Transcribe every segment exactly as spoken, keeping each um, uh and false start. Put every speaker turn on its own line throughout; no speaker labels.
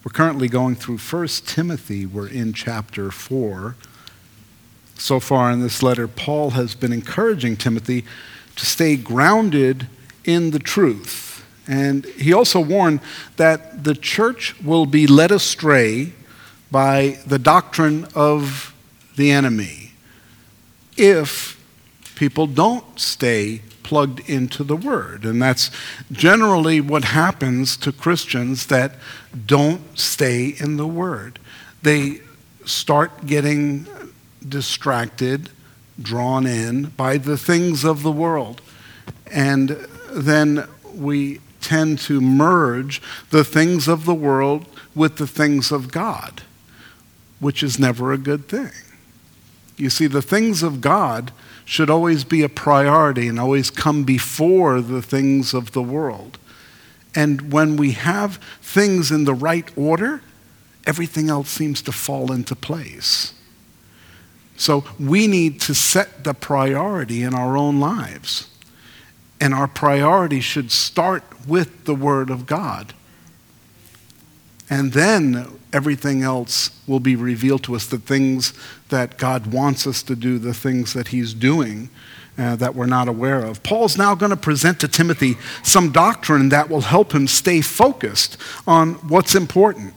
We're currently going through First Timothy. We're in chapter four. So far in this letter, Paul has been encouraging Timothy to stay grounded in the truth. And he also warned that the church will be led astray by the doctrine of the enemy if people don't stay plugged into the Word. And that's generally what happens to Christians that don't stay in the Word. They start getting distracted, drawn in by the things of the world. And then we tend to merge the things of the world with the things of God, which is never a good thing. You see, the things of God should always be a priority and always come before the things of the world. And when we have things in the right order, everything else seems to fall into place. So we need to set the priority in our own lives. And our priority should start with the Word of God. And then everything else will be revealed to us, the things that God wants us to do, the things that he's doing uh, that we're not aware of. Paul's now going to present to Timothy some doctrine that will help him stay focused on what's important.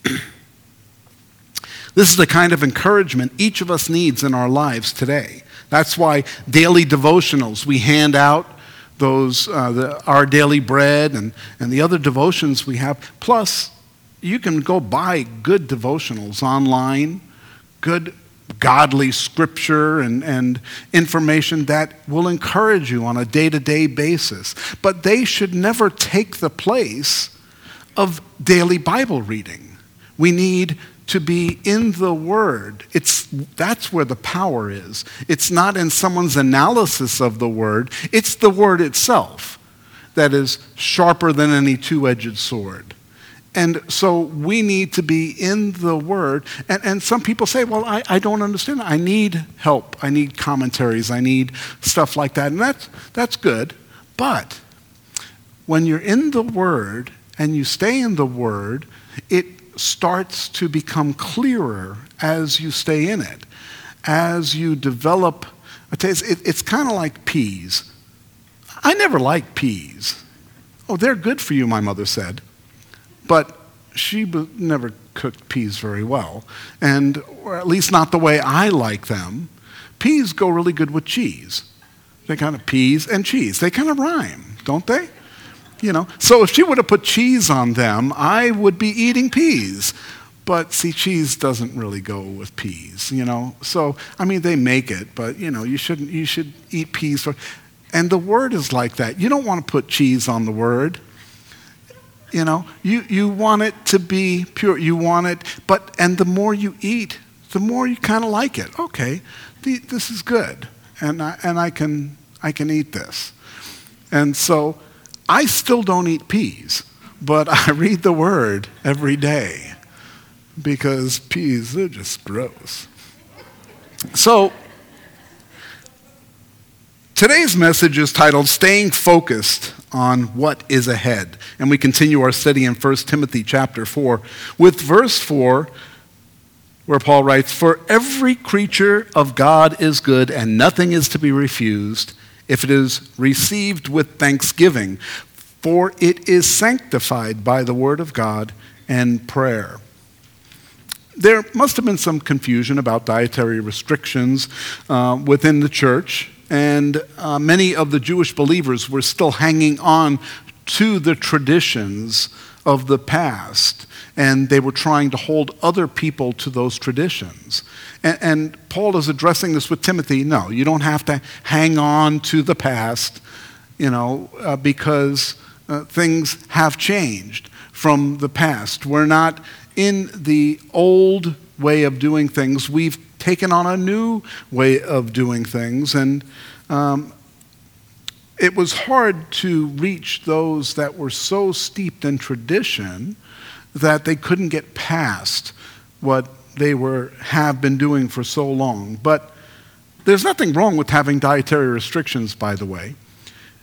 This is the kind of encouragement each of us needs in our lives today. That's why daily devotionals, we hand out those uh, the, our daily bread and, and the other devotions we have. Plus, you can go buy good devotionals online, good godly scripture and, and information that will encourage you on a day-to-day basis. But they should never take the place of daily Bible reading. We need to be in the Word. It's, that's where the power is. It's not in someone's analysis of the Word. It's the Word itself that is sharper than any two-edged sword. And so we need to be in the Word. And, and some people say, well, I, I don't understand. I need help. I need commentaries. I need stuff like that. And that's, that's good. But when you're in the Word and you stay in the Word, it starts to become clearer as you stay in it. As you develop, I tell you, it, it's kind of like peas. I never liked peas. Oh, they're good for you, my mother said. But she never cooked peas very well, and or at least not the way I like them. Peas go really good with cheese. They kind of peas and cheese. They kind of rhyme, don't they? You know. So if she would have put cheese on them, I would be eating peas. But see, cheese doesn't really go with peas, you know. So I mean, they make it, but you know, you shouldn't. You should eat peas for. And the Word is like that. You don't want to put cheese on the Word. You know, you, you want it to be pure. You want it, but, and the more you eat, the more you kind of like it. Okay, the, this is good, and I, and I can I can eat this. And so I still don't eat peas, but I read the Word every day because peas, they're just gross. So today's message is titled Staying Focused on What is Ahead. And we continue our study in First Timothy chapter four with verse four, where Paul writes, "For every creature of God is good, and nothing is to be refused if it is received with thanksgiving, for it is sanctified by the word of God and prayer." There must have been some confusion about dietary restrictions uh, within the church. And uh, many of the Jewish believers were still hanging on to the traditions of the past. And they were trying to hold other people to those traditions. And, and Paul is addressing this with Timothy. No, you don't have to hang on to the past, you know, uh, because uh, things have changed from the past. We're not in the old way of doing things. We've taken on a new way of doing things, and um, it was hard to reach those that were so steeped in tradition that they couldn't get past what they were have been doing for so long. But there's nothing wrong with having dietary restrictions, by the way,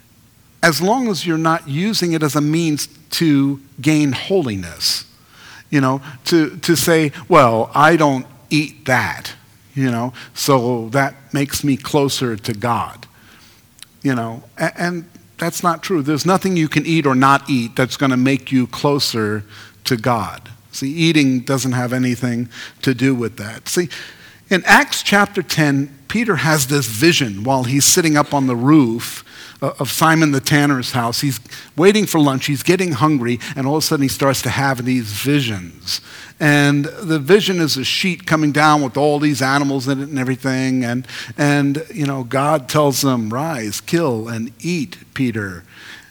as long as you're not using it as a means to gain holiness. You know, to, to say, well, I don't eat that, you know, so that makes me closer to God. You know, and, and that's not true. There's nothing you can eat or not eat that's going to make you closer to God. See, eating doesn't have anything to do with that. See, in Acts chapter ten, Peter has this vision while he's sitting up on the roof of Simon the tanner's house. He's waiting for lunch. He's getting hungry, and all of a sudden he starts to have these visions. And the vision is a sheet coming down with all these animals in it and everything. And, and you know, God tells them, rise, kill, and eat, Peter.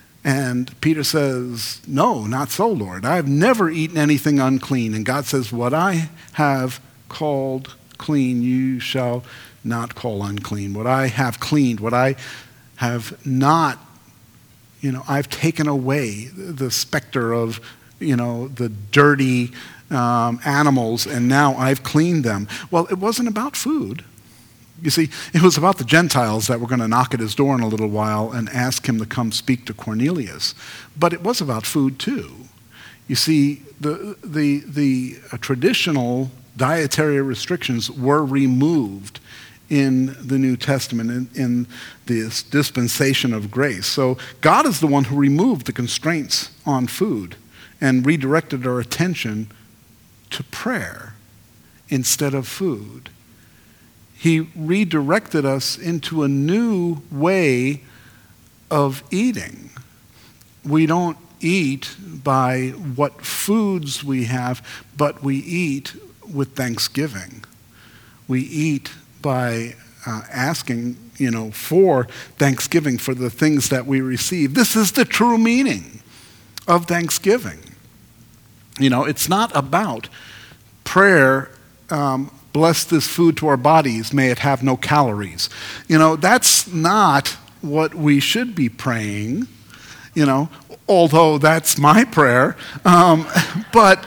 And Peter says, no, not so, Lord. I've never eaten anything unclean. And God says, what I have called clean, you shall not call unclean. What I have cleaned, what I have not, you know, I've taken away the specter of, you know, the dirty um, animals, and now I've cleaned them. Well, it wasn't about food. You see, it was about the Gentiles that were going to knock at his door in a little while and ask him to come speak to Cornelius. But it was about food too. You see, the, the, the uh, traditional dietary restrictions were removed in the New Testament, in, in this dispensation of grace. So God is the one who removed the constraints on food and redirected our attention to prayer instead of food. He redirected us into a new way of eating. We don't eat by what foods we have, but we eat with thanksgiving. We eat by uh, asking, you know, for thanksgiving for the things that we receive. This is the true meaning of thanksgiving. You know, it's not about prayer, um, bless this food to our bodies, may it have no calories. You know, that's not what we should be praying, you know, although that's my prayer. Um, but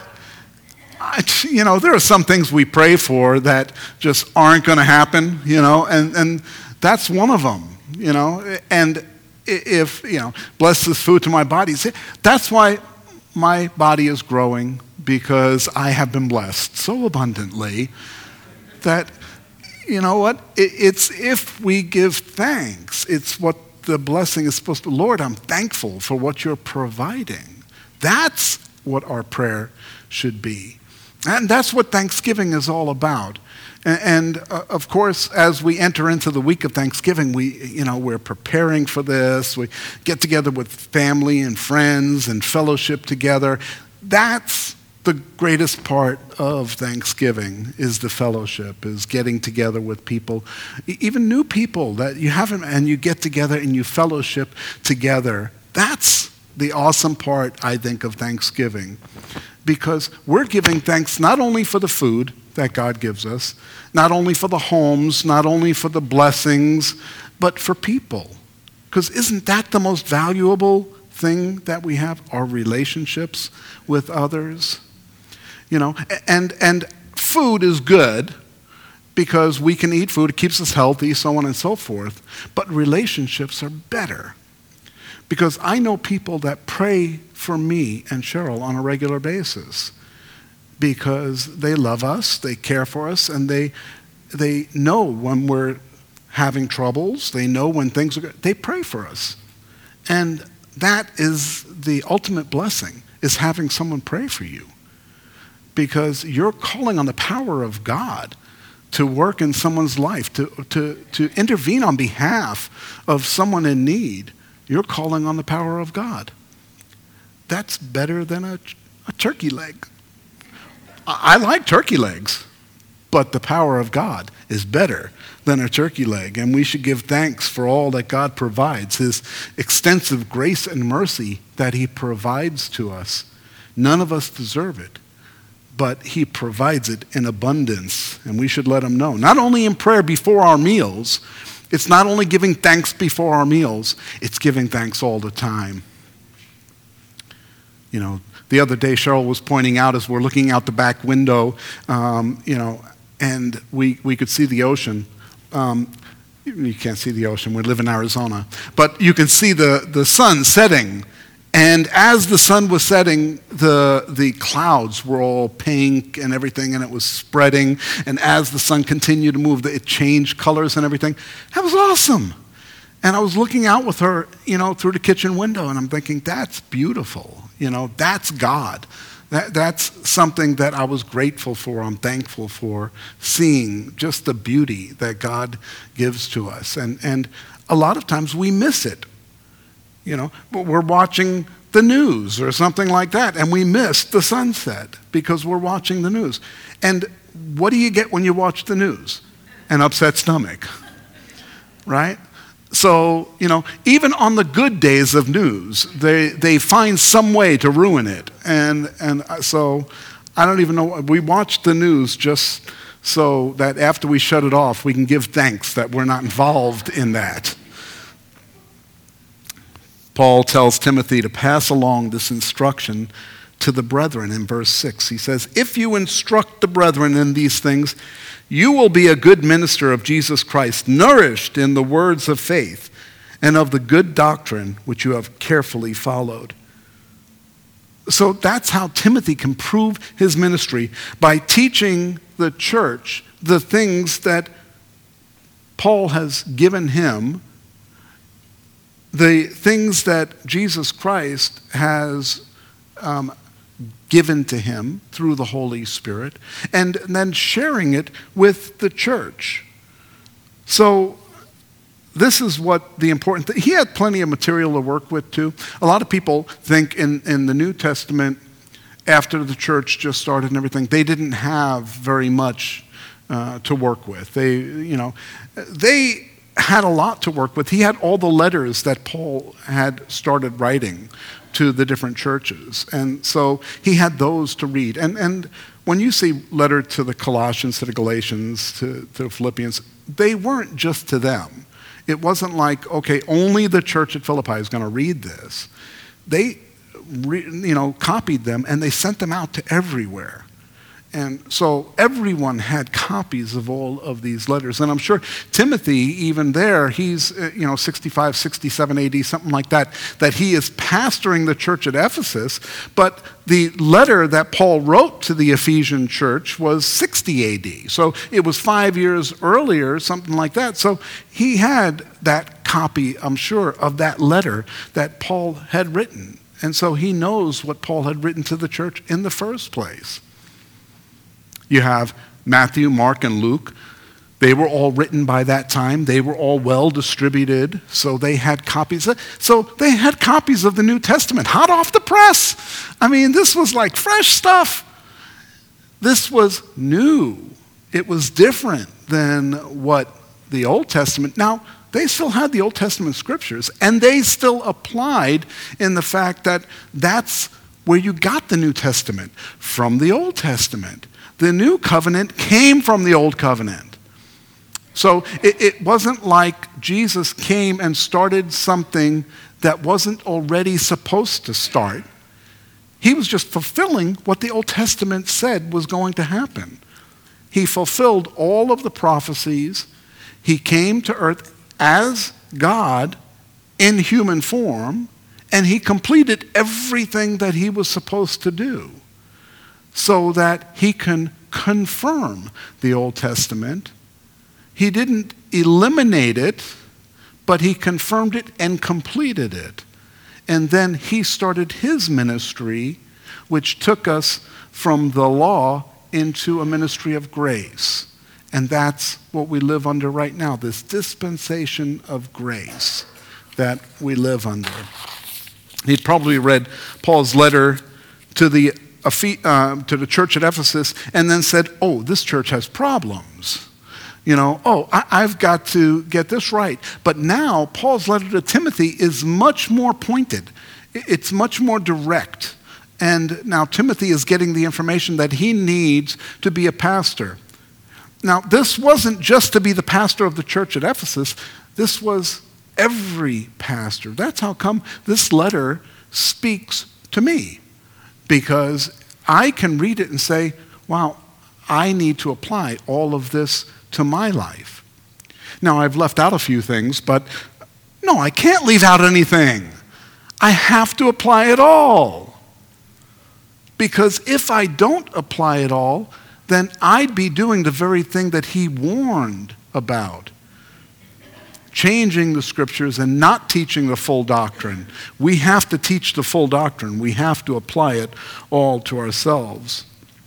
you know, there are some things we pray for that just aren't going to happen, you know, and, and that's one of them, you know. And if, you know, bless this food to my body, that's why my body is growing, because I have been blessed so abundantly that, you know what, it's if we give thanks, it's what the blessing is supposed to, Lord, I'm thankful for what you're providing. That's what our prayer should be. And that's what Thanksgiving is all about. And, and uh, of course, as we enter into the week of Thanksgiving, we, you know, we're preparing for this. We get together with family and friends and fellowship together. That's the greatest part of Thanksgiving, is the fellowship, is getting together with people, even new people that you haven't, and you get together and you fellowship together. That's the awesome part, I think, of Thanksgiving. Because we're giving thanks not only for the food that God gives us, not only for the homes, not only for the blessings, but for people. Because isn't that the most valuable thing that we have, our relationships with others? You know, and, and food is good because we can eat food, it keeps us healthy, so on and so forth. But relationships are better. Because I know people that pray for me and Cheryl on a regular basis because they love us, they care for us, and they they know when we're having troubles, they know when things are good, they pray for us. And that is the ultimate blessing, is having someone pray for you. Because you're calling on the power of God to work in someone's life, to, to, to intervene on behalf of someone in need. You're calling on the power of God. That's better than a, a turkey leg. I, I like turkey legs, but the power of God is better than a turkey leg. And we should give thanks for all that God provides, his extensive grace and mercy that he provides to us. None of us deserve it, but he provides it in abundance, and we should let him know. Not only in prayer before our meals, it's not only giving thanks before our meals, it's giving thanks all the time. You know, the other day Cheryl was pointing out as we're looking out the back window, um, you know, and we, we could see the ocean. Um, you can't see the ocean, we live in Arizona. But you can see the, the sun setting And as the sun was setting, the, the clouds were all pink and everything, and it was spreading. And as the sun continued to move, it changed colors and everything. That was awesome. And I was looking out with her, you know, through the kitchen window, and I'm thinking, that's beautiful. You know, that's God. That, that's something that I was grateful for, I'm thankful for, seeing just the beauty that God gives to us. And, and a lot of times we miss it. You know, but we're watching the news or something like that, and we miss the sunset because we're watching the news. And what do you get when you watch the news? An upset stomach, right? So, you know, even on the good days of news, they, they find some way to ruin it. And, and so I don't even know. We watch the news just so that after we shut it off, we can give thanks that we're not involved in that. Paul tells Timothy to pass along this instruction to the brethren in verse six. He says, if you instruct the brethren in these things, you will be a good minister of Jesus Christ, nourished in the words of faith and of the good doctrine which you have carefully followed. So that's how Timothy can prove his ministry, by teaching the church the things that Paul has given him, the things that Jesus Christ has um, given to him through the Holy Spirit, and then sharing it with the church. So this is what the important thing. He had plenty of material to work with too. A lot of people think in, in the New Testament, after the church just started and everything, they didn't have very much uh, to work with. They, you know, they had a lot to work with. He had all the letters that Paul had started writing to the different churches. And so he had those to read. And and when you see letter to the Colossians, to the Galatians, to, to the Philippians, they weren't just to them. It wasn't like, okay, only the church at Philippi is going to read this. They, re, you know, copied them and they sent them out to everywhere. And so everyone had copies of all of these letters. And I'm sure Timothy, even there, he's, you know, sixty-five, sixty-seven A D, something like that, that he is pastoring the church at Ephesus. But the letter that Paul wrote to the Ephesian church was sixty A D. So it was five years earlier, something like that. So he had that copy, I'm sure, of that letter that Paul had written. And so he knows what Paul had written to the church in the first place. You have Matthew, Mark, and Luke. They were all written by that time. They were all well distributed, so they had copies. So they had copies of the New Testament, hot off the press. I mean, this was like fresh stuff. This was new. It was different than what the Old Testament. Now, they still had the Old Testament scriptures, and they still applied in the fact that that's where you got the New Testament, from the Old Testament. The new covenant came from the old covenant. So it, it wasn't like Jesus came and started something that wasn't already supposed to start. He was just fulfilling what the Old Testament said was going to happen. He fulfilled all of the prophecies. He came to earth as God in human form, and he completed everything that he was supposed to do, so that he can confirm the Old Testament. He didn't eliminate it, but he confirmed it and completed it. And then he started his ministry, which took us from the law into a ministry of grace. And that's what we live under right now, this dispensation of grace that we live under. He'd probably read Paul's letter to the Uh, to the church at Ephesus, and then said, oh, this church has problems. You know, oh, I, I've got to get this right. But now, Paul's letter to Timothy is much more pointed. It's much more direct. And now Timothy is getting the information that he needs to be a pastor. Now, this wasn't just to be the pastor of the church at Ephesus. This was every pastor. That's how come this letter speaks to me. Because I can read it and say, wow, I need to apply all of this to my life. Now, I've left out a few things, but no, I can't leave out anything. I have to apply it all. Because if I don't apply it all, then I'd be doing the very thing that he warned about. Changing the scriptures and not teaching the full doctrine. We have to teach the full doctrine. We have to apply it all to ourselves.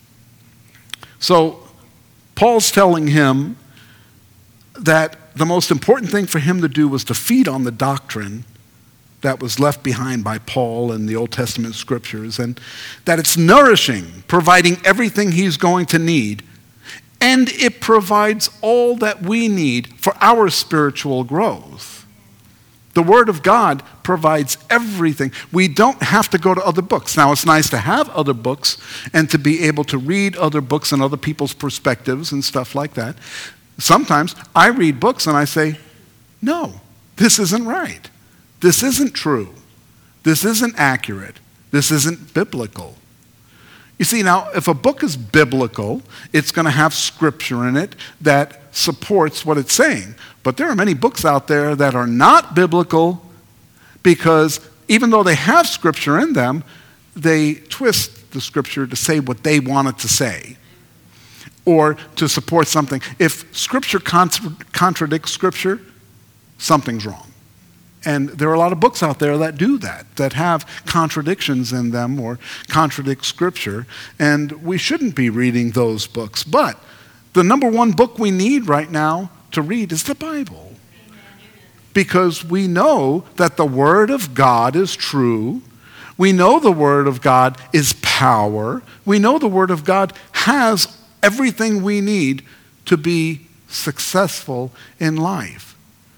So Paul's telling him that the most important thing for him to do was to feed on the doctrine that was left behind by Paul in the Old Testament scriptures, and that it's nourishing, providing everything he's going to need. And it provides all that we need for our spiritual growth. The Word of God provides everything. We don't have to go to other books. Now, it's nice to have other books and to be able to read other books and other people's perspectives and stuff like that. Sometimes I read books and I say, no, this isn't right. This isn't true. This isn't accurate. This isn't biblical. You see, now, if a book is biblical, it's going to have scripture in it that supports what it's saying. But there are many books out there that are not biblical because even though they have scripture in them, they twist the scripture to say what they want it to say or to support something. If scripture contra- contradicts scripture, something's wrong. And there are a lot of books out there that do that, that have contradictions in them or contradict Scripture, and we shouldn't be reading those books. But the number one book we need right now to read is the Bible. Because we know that the Word of God is true. We know the Word of God is power. We know the Word of God has everything we need to be successful in life.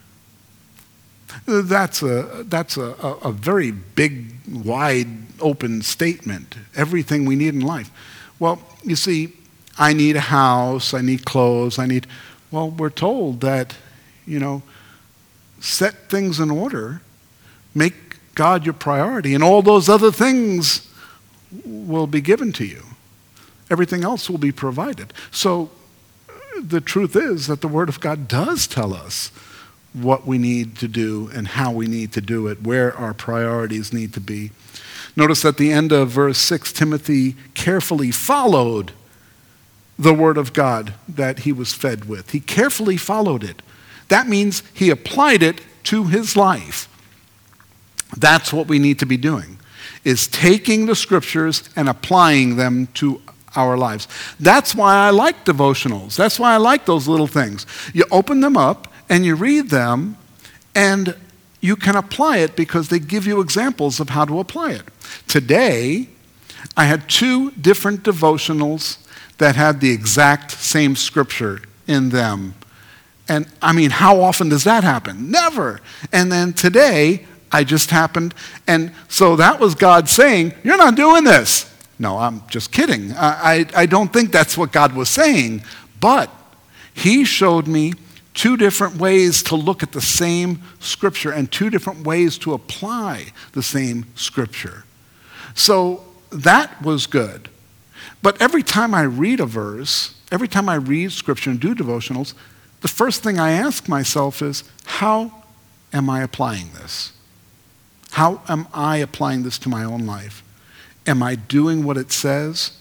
That's a that's a, a, a very big, wide, open statement. Everything we need in life. Well, you see, I need a house, I need clothes, I need... Well, we're told that, you know, set things in order, make God your priority, and all those other things will be given to you. Everything else will be provided. So the truth is that the Word of God does tell us what we need to do and how we need to do it, where our priorities need to be. Notice at the end of verse six, Timothy carefully followed the Word of God that he was fed with. He carefully followed it. That means he applied it to his life. That's what we need to be doing, is taking the scriptures and applying them to our lives. That's why I like devotionals. That's why I like those little things. You open them up and you read them, and you can apply it because they give you examples of how to apply it. Today, I had two different devotionals that had the exact same scripture in them. And I mean, how often does that happen? Never. And then today, I just happened, and so that was God saying, you're not doing this. No, I'm just kidding. I, I, I don't think that's what God was saying, but he showed me two different ways to look at the same scripture and two different ways to apply the same scripture. So that was good. But every time I read a verse, every time I read scripture and do devotionals, the first thing I ask myself is, how am I applying this? How am I applying this to my own life? Am I doing what it says?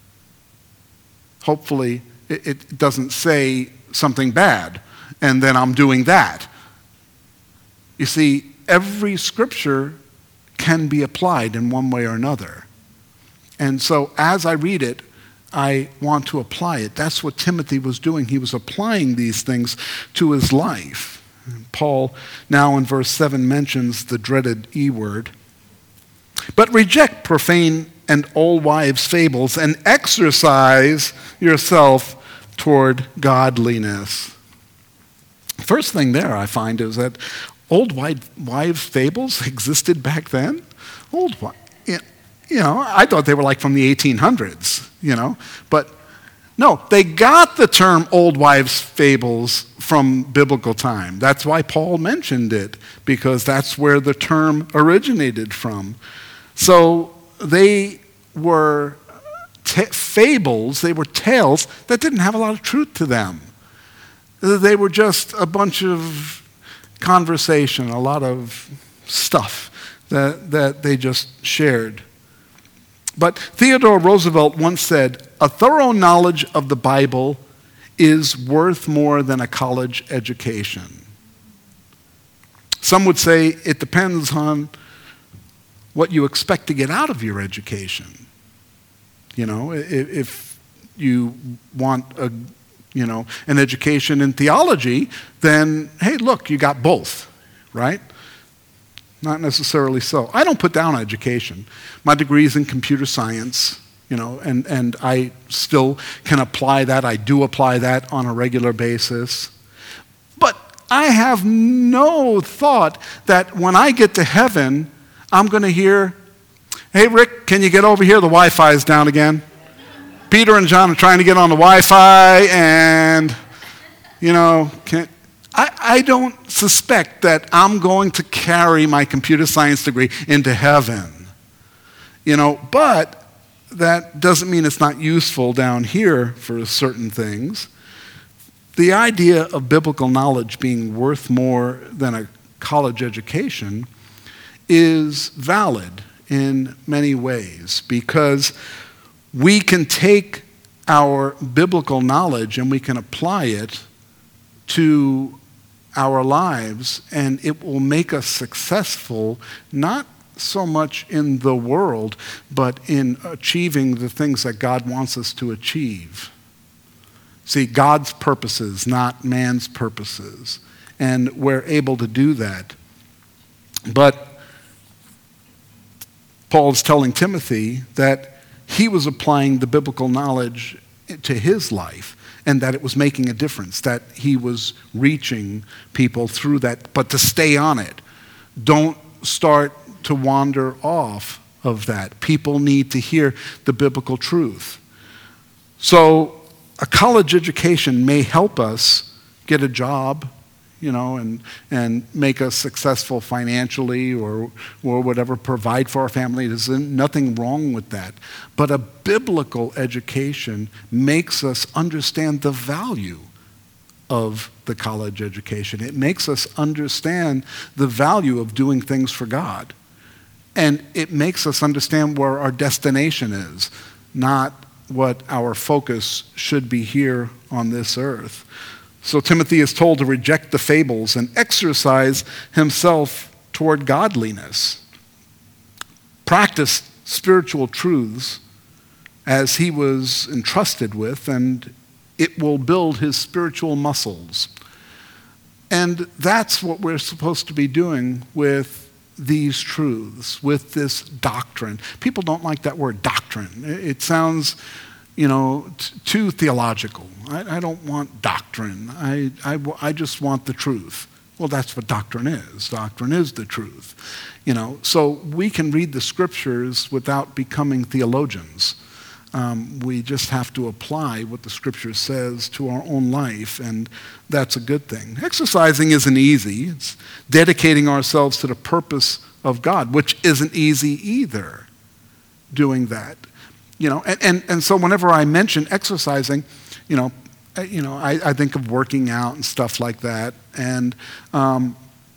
Hopefully, it, it doesn't say something bad, and then I'm doing that. You see, every scripture can be applied in one way or another. And so as I read it, I want to apply it. That's what Timothy was doing. He was applying these things to his life. Paul now in verse seven mentions the dreaded E word. But reject profane and old wives' fables and exercise yourself toward godliness. First thing there I find is that old wives' fables existed back then. Old wives, you know, I thought they were like from the eighteen hundreds, you know, but no, they got the term old wives' fables from biblical time. That's why Paul mentioned it, because that's where the term originated from. So they were t- fables, they were tales that didn't have a lot of truth to them. They were just a bunch of conversation, a lot of stuff that, that they just shared. But Theodore Roosevelt once said, "A thorough knowledge of the Bible is worth more than a college education." Some would say it depends on what you expect to get out of your education. You know, if you want a, you know, an education in theology, then, hey, look, you got both, right? Not necessarily so. I don't put down education. My degree is in computer science, you know, and, and I still can apply that. I do apply that on a regular basis. But I have no thought that when I get to heaven, I'm going to hear, "Hey, Rick, can you get over here? The Wi-Fi is down again." Peter and John are trying to get on the Wi-Fi, and, you know, can, I, I don't suspect that I'm going to carry my computer science degree into heaven. You know, but that doesn't mean it's not useful down here for certain things. The idea of biblical knowledge being worth more than a college education is valid in many ways, because we can take our biblical knowledge and we can apply it to our lives, and it will make us successful, not so much in the world, but in achieving the things that God wants us to achieve. See, God's purposes, not man's purposes. And we're able to do that. But Paul's telling Timothy that he was applying the biblical knowledge to his life, and that it was making a difference, that he was reaching people through that, but to stay on it. Don't start to wander off of that. People need to hear the biblical truth. So a college education may help us get a job, you know, and and make us successful financially, or or whatever, provide for our family. There's nothing wrong with that. But a biblical education makes us understand the value of the college education. It makes us understand the value of doing things for God. And it makes us understand where our destination is, not what our focus should be here on this earth. So Timothy is told to reject the fables and exercise himself toward godliness. Practice spiritual truths as he was entrusted with, and it will build his spiritual muscles. And that's what we're supposed to be doing with these truths, with this doctrine. People don't like that word doctrine. It sounds, you know, t- too theological. I, I don't want doctrine. I, I, I just want the truth. Well, that's what doctrine is. Doctrine is the truth. You know, so we can read the scriptures without becoming theologians. Um, we just have to apply what the scripture says to our own life, and that's a good thing. Exercising isn't easy. It's dedicating ourselves to the purpose of God, which isn't easy either, doing that. You know, and, and, and so whenever I mention exercising, you know, you know, I, I think of working out and stuff like that, and um,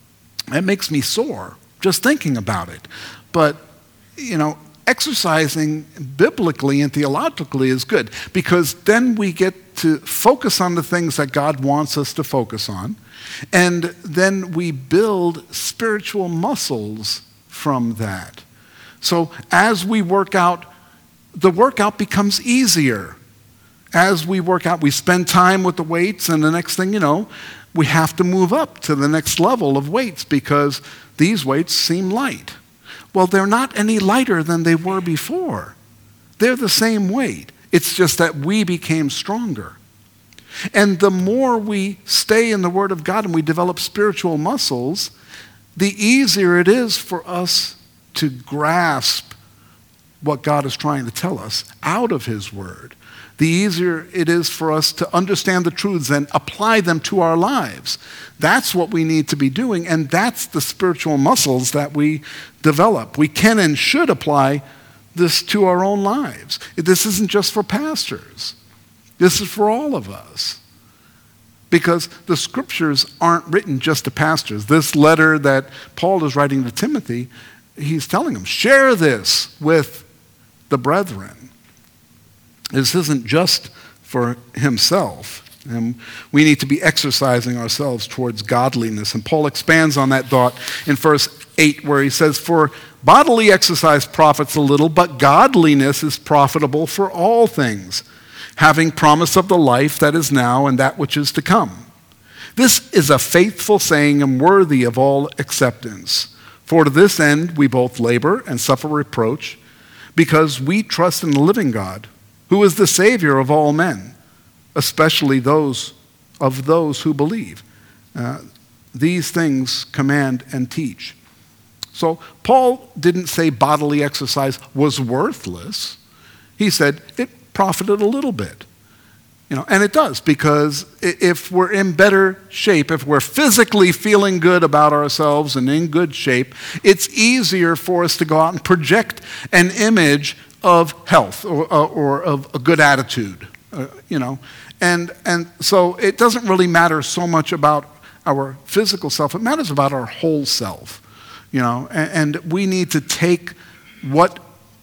it makes me sore just thinking about it. But, you know, exercising biblically and theologically is good, because then we get to focus on the things that God wants us to focus on, and then we build spiritual muscles from that. So as we work out, the workout becomes easier. As we work out, we spend time with the weights, and the next thing you know, we have to move up to the next level of weights because these weights seem light. Well, they're not any lighter than they were before. They're the same weight. It's just that we became stronger. And the more we stay in the Word of God and we develop spiritual muscles, the easier it is for us to grasp what God is trying to tell us out of His Word. The easier it is for us to understand the truths and apply them to our lives. That's what we need to be doing, and that's the spiritual muscles that we develop. We can and should apply this to our own lives. This isn't just for pastors. This is for all of us. Because the scriptures aren't written just to pastors. This letter that Paul is writing to Timothy he's telling them, share this with the brethren. This isn't just for himself. And we need to be exercising ourselves towards godliness. And Paul expands on that thought in verse eight, where he says, for bodily exercise profits a little, but godliness is profitable for all things, having promise of the life that is now and that which is to come. This is a faithful saying and worthy of all acceptance. For to this end we both labor and suffer reproach, because we trust in the living God, who is the Savior of all men, especially those of those who believe. Uh, these things command and teach. So Paul didn't say bodily exercise was worthless. He said it profited a little bit. You know, and it does, because if we're in better shape, if we're physically feeling good about ourselves and in good shape, it's easier for us to go out and project an image of health or, or of a good attitude, uh, you know. And, and so it doesn't really matter so much about our physical self. It matters about our whole self, you know. And, and we need to take what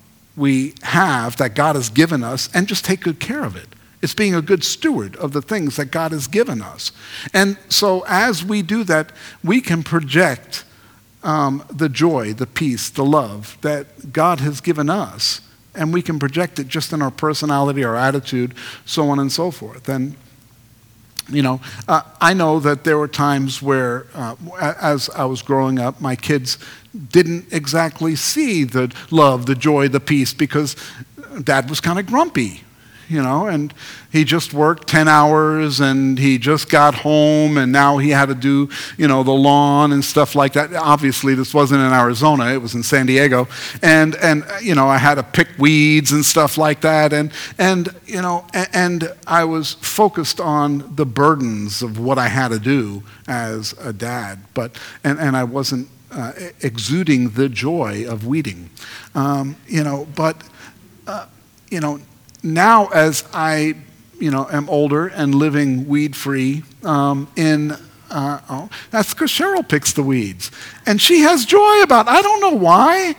we have that God has given us and just take good care of it. It's being a good steward of the things that God has given us. And so as we do that, we can project um, the joy, the peace, the love that God has given us. And we can project it just in our personality, our attitude, so on and so forth. And, you know, uh, I know that there were times where, uh, as I was growing up, my kids didn't exactly see the love, the joy, the peace, because Dad was kind of grumpy. You know, and he just worked ten hours and he just got home and now he had to do, you know, the lawn and stuff like that. Obviously, this wasn't in Arizona, it was in San Diego. And, and you know, I had to pick weeds and stuff like that. And, and you know, and, and I was focused on the burdens of what I had to do as a dad. But, and, and I wasn't uh, exuding the joy of weeding. Um, you know, but, uh, you know, now, as I, you know, am older and living weed-free, um, in uh, oh, that's because Cheryl picks the weeds, and she has joy about it. I don't know why.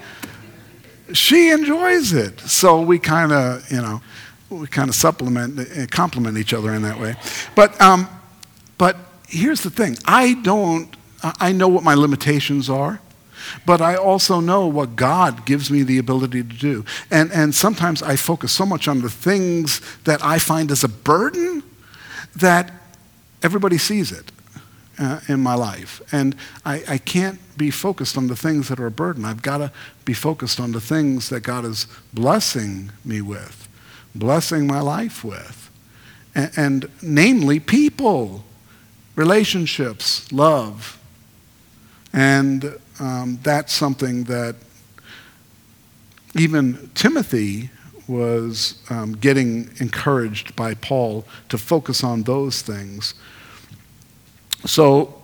She enjoys it, so we kind of, you know, we kind of supplement, and complement each other in that way. But, um, but here's the thing: I don't. I know what my limitations are. But I also know what God gives me the ability to do. And, and sometimes I focus so much on the things that I find as a burden that everybody sees it uh, in my life. And I, I can't be focused on the things that are a burden. I've got to be focused on the things that God is blessing me with, blessing my life with. And, and namely, people, relationships, love. And um, that's something that even Timothy was um, getting encouraged by Paul to focus on those things. So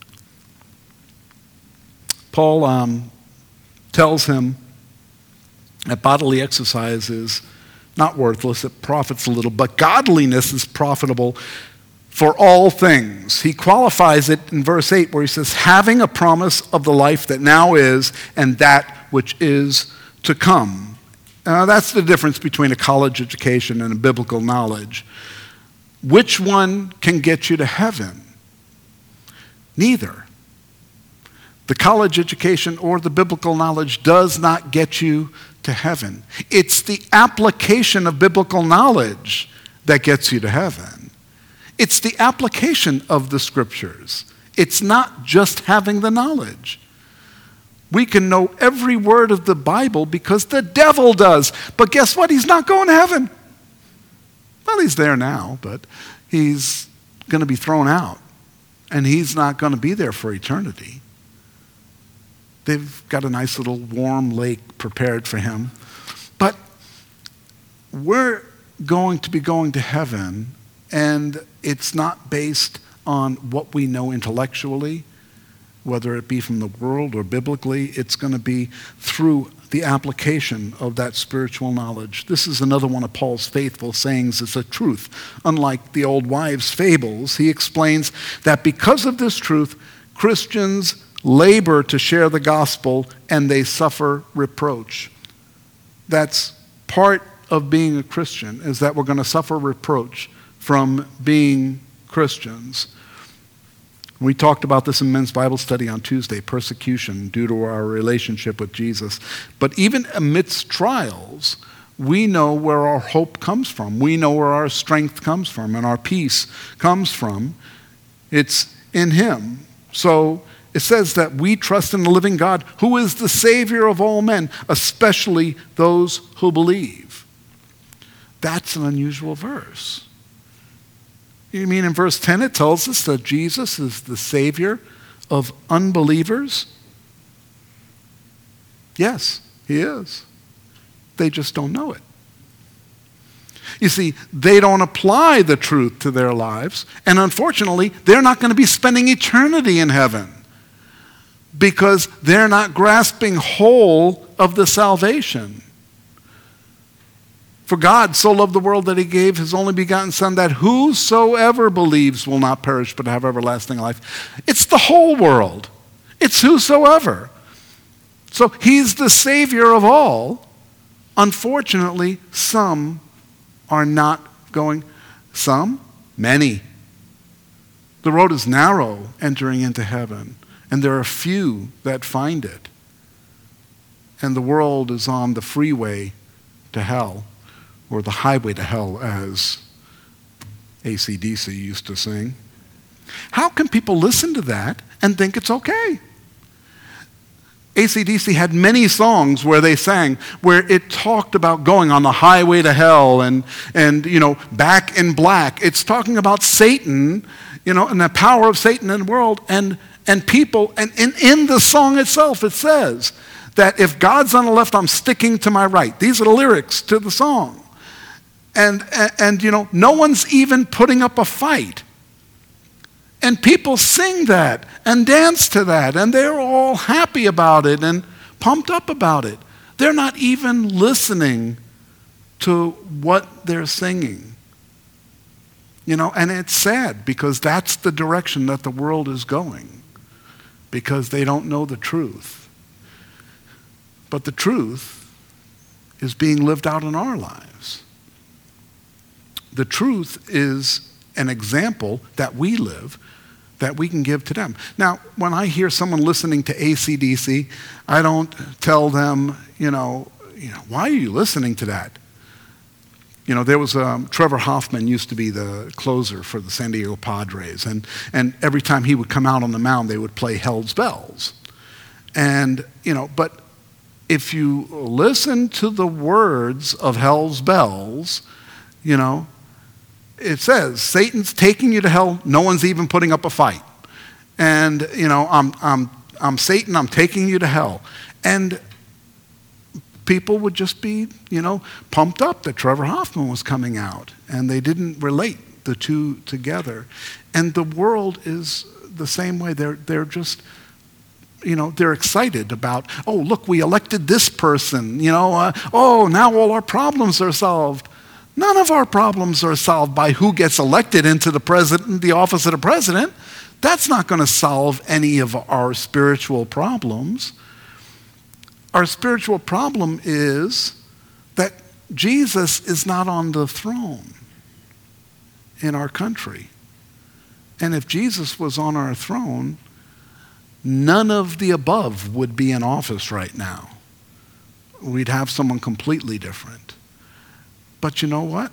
Paul um, tells him that bodily exercise is not worthless, it profits a little, but godliness is profitable for all things. He qualifies it in verse eight where he says, having a promise of the life that now is and that which is to come. Uh, that's the difference between a college education and a biblical knowledge. Which one can get you to heaven? Neither. The college education or the biblical knowledge does not get you to heaven. It's the application of biblical knowledge that gets you to heaven. It's the application of the scriptures. It's not just having the knowledge. We can know every word of the Bible because the devil does. But guess what? He's not going to heaven. Well, he's there now, but he's going to be thrown out. And he's not going to be there for eternity. They've got a nice little warm lake prepared for him. But we're going to be going to heaven, and it's not based on what we know intellectually, whether it be from the world or biblically. It's going to be through the application of that spiritual knowledge. This is another one of Paul's faithful sayings. It's a truth. Unlike the old wives' fables, he explains that because of this truth, Christians labor to share the gospel, and they suffer reproach. That's part of being a Christian, is that we're going to suffer reproach from being Christians. We talked about this in men's Bible study on Tuesday, persecution due to our relationship with Jesus. But even amidst trials, we know where our hope comes from. We know where our strength comes from and our peace comes from. It's in him. So it says that we trust in the living God, who is the Savior of all men, especially those who believe. That's an unusual verse. You mean in verse ten it tells us that Jesus is the Savior of unbelievers? Yes, he is. They just don't know it. You see, they don't apply the truth to their lives, and unfortunately, they're not going to be spending eternity in heaven because they're not grasping whole of the salvation. For God so loved the world that he gave his only begotten Son, that whosoever believes will not perish but have everlasting life. It's the whole world. It's whosoever. So he's the Savior of all. Unfortunately, some are not going. Some? Many. The road is narrow entering into heaven, and there are few that find it. And the world is on the freeway to hell, or the highway to hell, as A C D C used to sing. How can people listen to that and think it's okay? A C D C had many songs where they sang, where it talked about going on the highway to hell and, and you know, back in black. It's talking about Satan, you know, and the power of Satan in the world, and, and people. And in, in the song itself, it says that if God's on the left, I'm sticking to my right. These are the lyrics to the song. And, and, and you know, no one's even putting up a fight. And people sing that and dance to that, and they're all happy about it and pumped up about it. They're not even listening to what they're singing. You know, and it's sad because that's the direction that the world is going, because they don't know the truth. But the truth is being lived out in our lives. The truth is an example that we live, that we can give to them. Now, when I hear someone listening to A C D C, I don't tell them, you know, you know, why are you listening to that? You know, there was um, Trevor Hoffman used to be the closer for the San Diego Padres, and and every time he would come out on the mound, they would play Hell's Bells, and you know, but if you listen to the words of Hell's Bells, you know, it says, Satan's taking you to hell, no one's even putting up a fight. And, you know, I'm, I'm, I'm Satan, I'm taking you to hell. And people would just be, you know, pumped up that Trevor Hoffman was coming out. And they didn't relate the two together. And the world is the same way. They're, they're just, you know, they're excited about, oh, look, we elected this person. You know, uh, oh, now all our problems are solved. None of our problems are solved by who gets elected into the president, the office of the president. That's not going to solve any of our spiritual problems. Our spiritual problem is that Jesus is not on the throne in our country. And if Jesus was on our throne, none of the above would be in office right now. We'd have someone completely different. But you know what?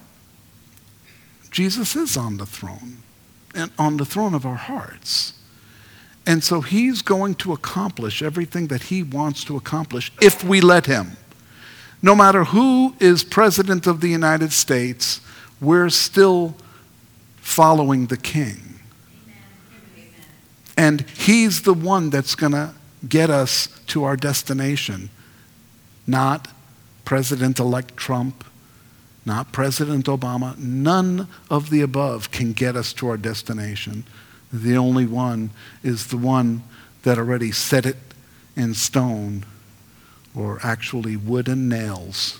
Jesus is on the throne, and on the throne of our hearts. And so he's going to accomplish everything that he wants to accomplish if we let him. No matter who is president of the United States, we're still following the king. Amen. And he's the one that's going to get us to our destination, not President-elect Trump, not President Obama. None of the above can get us to our destination. The only one is the one that already set it in stone, or actually wood and nails.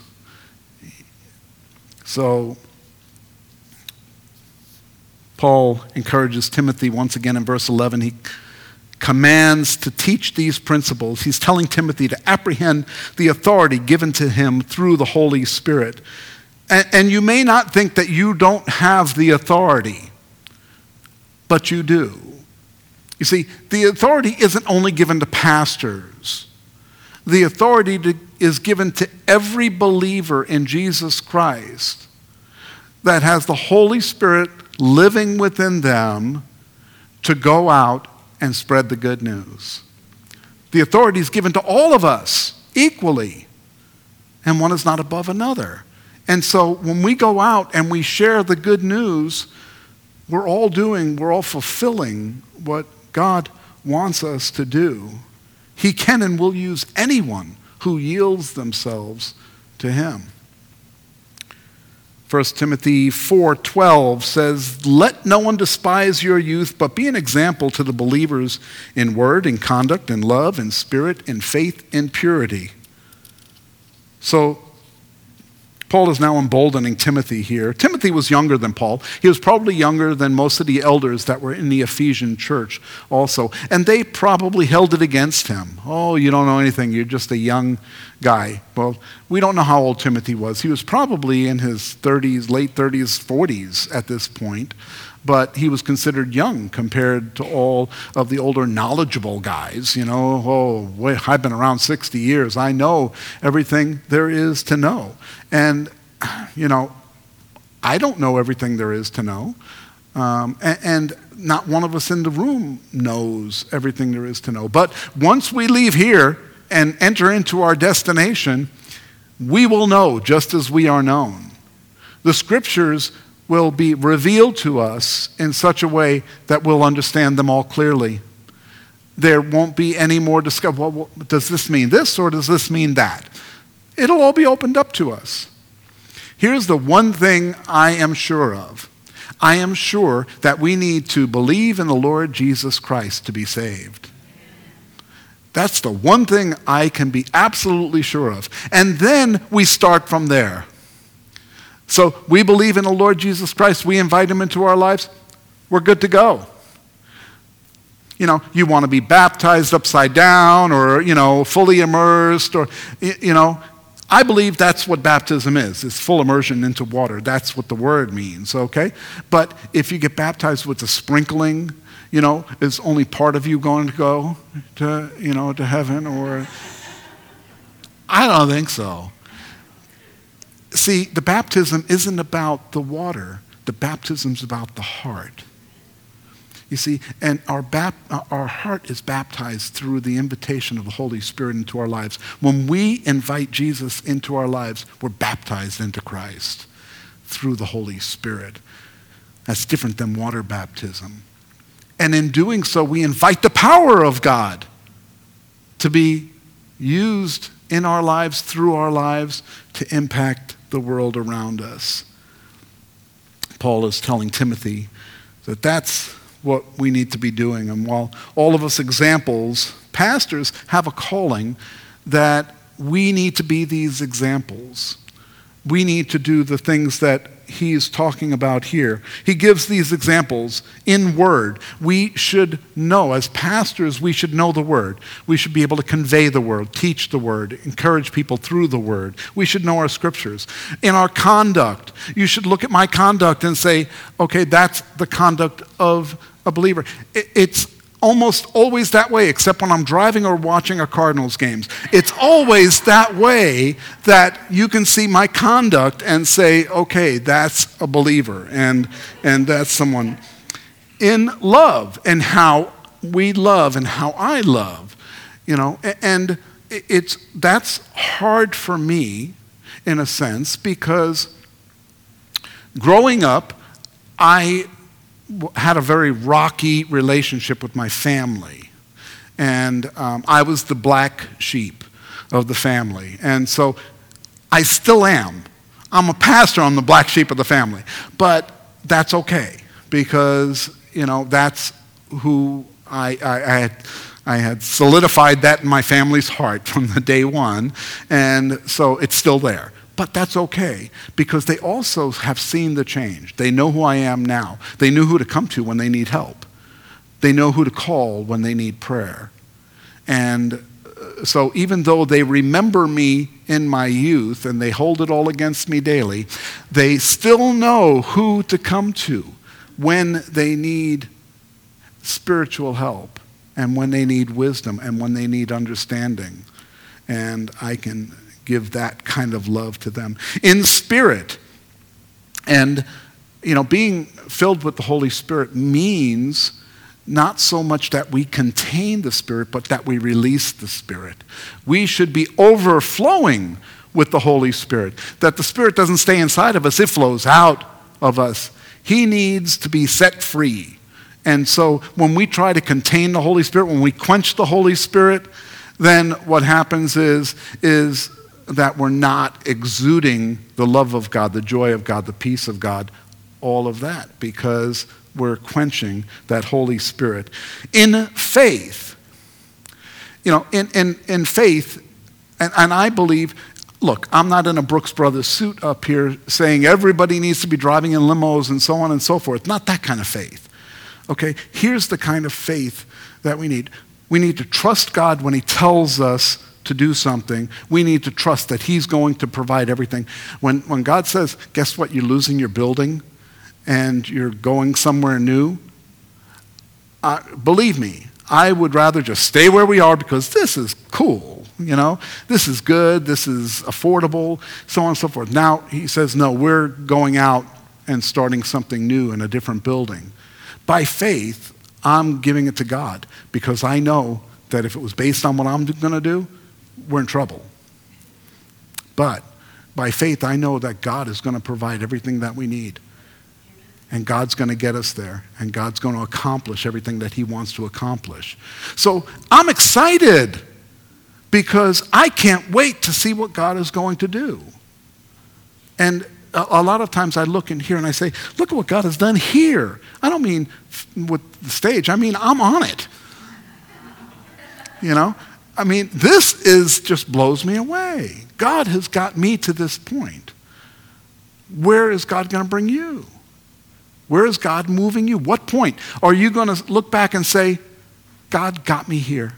So Paul encourages Timothy once again in verse eleven. He commands to teach these principles. He's telling Timothy to apprehend the authority given to him through the Holy Spirit. And, and you may not think that you don't have the authority, but you do. You see, the authority isn't only given to pastors. The authority to, is given to every believer in Jesus Christ that has the Holy Spirit living within them to go out and spread the good news. The authority is given to all of us equally, and one is not above another. And so when we go out and we share the good news, we're all doing, we're all fulfilling what God wants us to do. He can and will use anyone who yields themselves to him. First Timothy four twelve says, "Let no one despise your youth, but be an example to the believers in word, in conduct, in love, in spirit, in faith, in purity." So Paul is now emboldening Timothy here. Timothy was younger than Paul. He was probably younger than most of the elders that were in the Ephesian church also. And they probably held it against him. Oh, you don't know anything. You're just a young guy. Well, we don't know how old Timothy was. He was probably in his thirties, late thirties, forties at this point. But he was considered young compared to all of the older knowledgeable guys. You know, oh, wait, I've been around sixty years. I know everything there is to know. And, you know, I don't know everything there is to know. Um, and, and not one of us in the room knows everything there is to know. But once we leave here and enter into our destination, we will know just as we are known. The scriptures will be revealed to us in such a way that we'll understand them all clearly. There won't be any more discovery. Well, does this mean this or does this mean that? It'll all be opened up to us. Here's the one thing I am sure of. I am sure that we need to believe in the Lord Jesus Christ to be saved. That's the one thing I can be absolutely sure of. And then we start from there. So we believe in the Lord Jesus Christ. We invite him into our lives. We're good to go. You know, you want to be baptized upside down or, you know, fully immersed or, you know, I believe that's what baptism is. It's full immersion into water. That's what the word means, okay? But if you get baptized with a sprinkling, you know, is only part of you going to go to, you know, to heaven or? I don't think so. See, the baptism isn't about the water. The baptism's about the heart. You see, and our, bap- our heart is baptized through the invitation of the Holy Spirit into our lives. When we invite Jesus into our lives, we're baptized into Christ through the Holy Spirit. That's different than water baptism. And in doing so, we invite the power of God to be used in our lives, through our lives, to impact the world around us. Paul is telling Timothy that that's what we need to be doing. And while all of us examples, pastors have a calling that we need to be these examples. We need to do the things that he's talking about here. He gives these examples in word. We should know, as pastors, we should know the word. We should be able to convey the word, teach the word, encourage people through the word. We should know our scriptures. In our conduct, you should look at my conduct and say, okay, that's the conduct of a believer. It's almost always that way, except when I'm driving or watching a Cardinals games. It's always that way that you can see my conduct and say, okay, that's a believer, and and that's someone in love, and how we love and how I love, you know, and it's that's hard for me in a sense because growing up, I had a very rocky relationship with my family. And um, I was the black sheep of the family. And so I still am. I'm a pastor, I'm the black sheep of the family. But that's okay because, you know, that's who I, I, I had. I had solidified that in my family's heart from the day one. And so it's still there. But that's okay, because they also have seen the change. They know who I am now. They knew who to come to when they need help. They know who to call when they need prayer. And uh, so even though they remember me in my youth and they hold it all against me daily, they still know who to come to when they need spiritual help and when they need wisdom and when they need understanding. And I can give that kind of love to them in spirit. And, you know, being filled with the Holy Spirit means not so much that we contain the Spirit, but that we release the Spirit. We should be overflowing with the Holy Spirit. That the Spirit doesn't stay inside of us, it flows out of us. He needs to be set free. And so when we try to contain the Holy Spirit, when we quench the Holy Spirit, then what happens is, is that we're not exuding the love of God, the joy of God, the peace of God, all of that, because we're quenching that Holy Spirit. In faith, you know, in, in, in faith, and, and I believe, look, I'm not in a Brooks Brothers suit up here saying everybody needs to be driving in limos and so on and so forth. Not that kind of faith. Okay, here's the kind of faith that we need. We need to trust God when he tells us to do something. We need to trust that he's going to provide everything. When, when God says, guess what, you're losing your building and you're going somewhere new, uh, believe me, I would rather just stay where we are because this is cool, you know, this is good, this is affordable, so on and so forth. Now he says, no, we're going out and starting something new in a different building. By faith, I'm giving it to God because I know that if it was based on what I'm going to do, we're in trouble. But by faith, I know that God is going to provide everything that we need. And God's going to get us there. And God's going to accomplish everything that he wants to accomplish. So I'm excited because I can't wait to see what God is going to do. And a, a lot of times I look in here and I say, look at what God has done here. I don't mean f- with the stage. I mean, I'm on it. You know? I mean, this is just blows me away. God has got me to this point. Where is God going to bring you? Where is God moving you? What point are you going to look back and say, God got me here?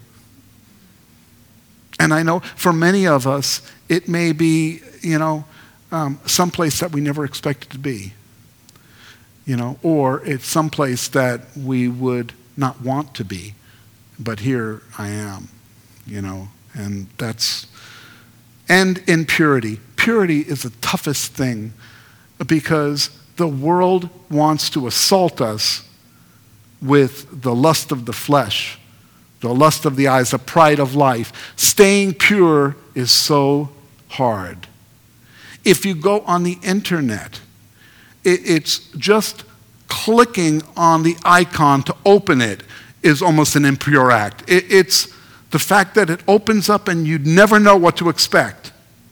And I know for many of us, it may be, you know, um, someplace that we never expected to be. You know, or it's someplace that we would not want to be. But here I am. You know, and that's, and in purity. Purity is the toughest thing because the world wants to assault us with the lust of the flesh, the lust of the eyes, the pride of life. Staying pure is so hard. If you go on the internet, it, it's just clicking on the icon to open it is almost an impure act. It, it's the fact that it opens up and you never know what to expect.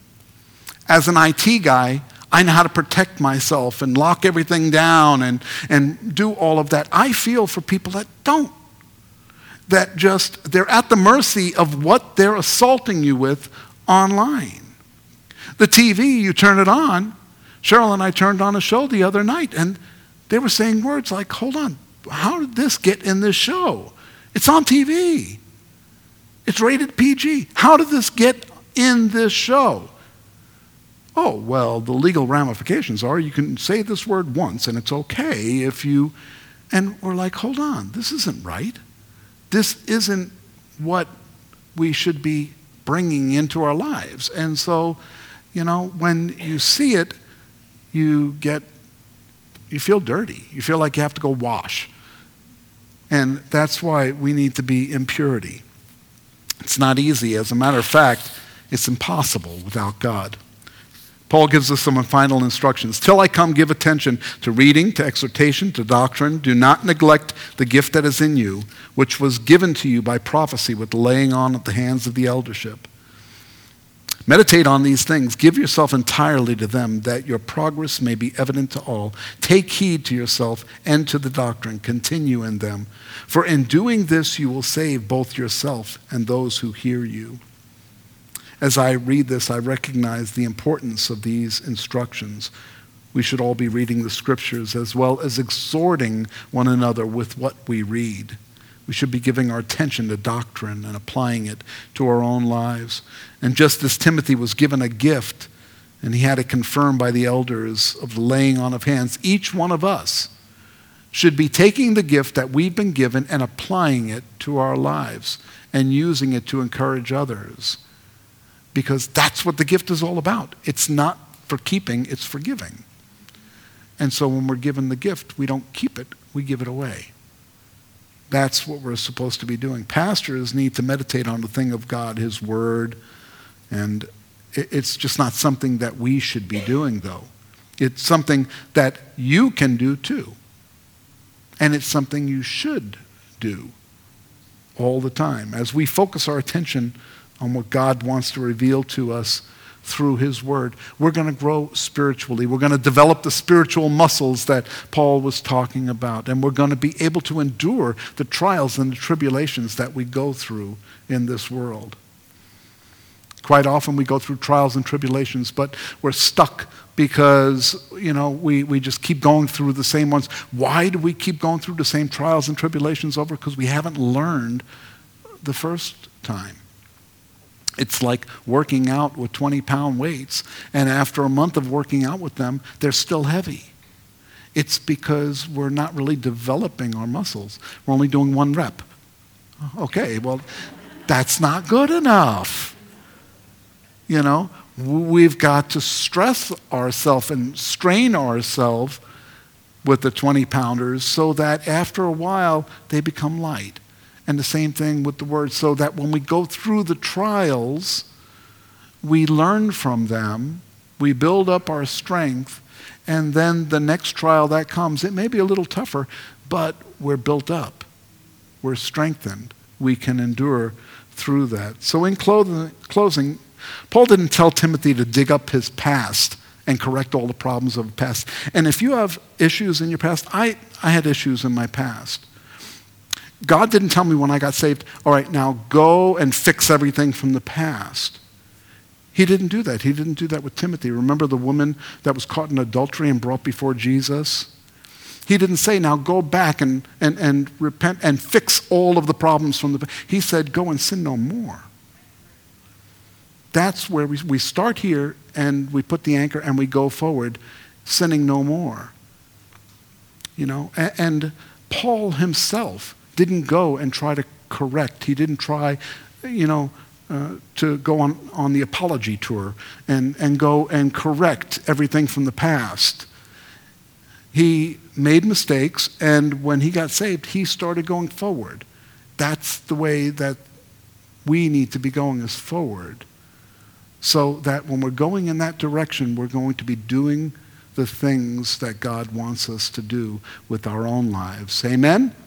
As an I T guy, I know how to protect myself and lock everything down and, and do all of that. I feel for people that don't. That just, they're at the mercy of what they're assaulting you with online. The T V, you turn it on. Cheryl and I turned on a show the other night and they were saying words like, hold on, how did this get in this show? It's on T V. It's rated P G. How did this get in this show? Oh, well, the legal ramifications are you can say this word once and it's okay if you, and we're like, hold on, this isn't right. This isn't what we should be bringing into our lives. And so, you know, when you see it, you get, you feel dirty. You feel like you have to go wash. And that's why we need to be in purity. It's not easy. As a matter of fact, it's impossible without God. Paul gives us some final instructions. Till I come, give attention to reading, to exhortation, to doctrine. Do not neglect the gift that is in you, which was given to you by prophecy with the laying on of the hands of the eldership. Meditate on these things. Give yourself entirely to them, that your progress may be evident to all. Take heed to yourself and to the doctrine. Continue in them. For in doing this, you will save both yourself and those who hear you. As I read this, I recognize the importance of these instructions. We should all be reading the scriptures as well as exhorting one another with what we read. We should be giving our attention to doctrine and applying it to our own lives. And just as Timothy was given a gift, and he had it confirmed by the elders of the laying on of hands, each one of us should be taking the gift that we've been given and applying it to our lives and using it to encourage others. Because that's what the gift is all about. It's not for keeping, it's for giving. And so when we're given the gift, we don't keep it, we give it away. That's what we're supposed to be doing. Pastors need to meditate on the thing of God, his word, and it's just not something that we should be doing, though. It's something that you can do too. And it's something you should do all the time. As we focus our attention on what God wants to reveal to us through his word, we're going to grow spiritually. We're going to develop the spiritual muscles that Paul was talking about. And we're going to be able to endure the trials and the tribulations that we go through in this world. Quite often we go through trials and tribulations, but we're stuck because, you know, we, we just keep going through the same ones. Why do we keep going through the same trials and tribulations over? Because we haven't learned the first time. It's like working out with twenty-pound weights, and after a month of working out with them, they're still heavy. It's because we're not really developing our muscles. We're only doing one rep. Okay, well, that's not good enough. You know, we've got to stress ourselves and strain ourselves with the twenty-pounders so that after a while they become light. And the same thing with the word, so that when we go through the trials, we learn from them, we build up our strength, and then the next trial that comes, it may be a little tougher, but we're built up. We're strengthened. We can endure through that. So in closing, Paul didn't tell Timothy to dig up his past and correct all the problems of the past. And if you have issues in your past, I, I had issues in my past. God didn't tell me when I got saved, all right, now go and fix everything from the past. He didn't do that. He didn't do that with Timothy. Remember the woman that was caught in adultery and brought before Jesus? He didn't say, now go back and, and, and repent and fix all of the problems from the past. He said, go and sin no more. That's where we, we start here and we put the anchor and we go forward, sinning no more. You know, and, and Paul himself didn't go and try to correct. He didn't try, you know, uh, to go on, on the apology tour and, and go and correct everything from the past. He made mistakes, and when he got saved, he started going forward. That's the way that we need to be going, is forward. So that when we're going in that direction, we're going to be doing the things that God wants us to do with our own lives. Amen?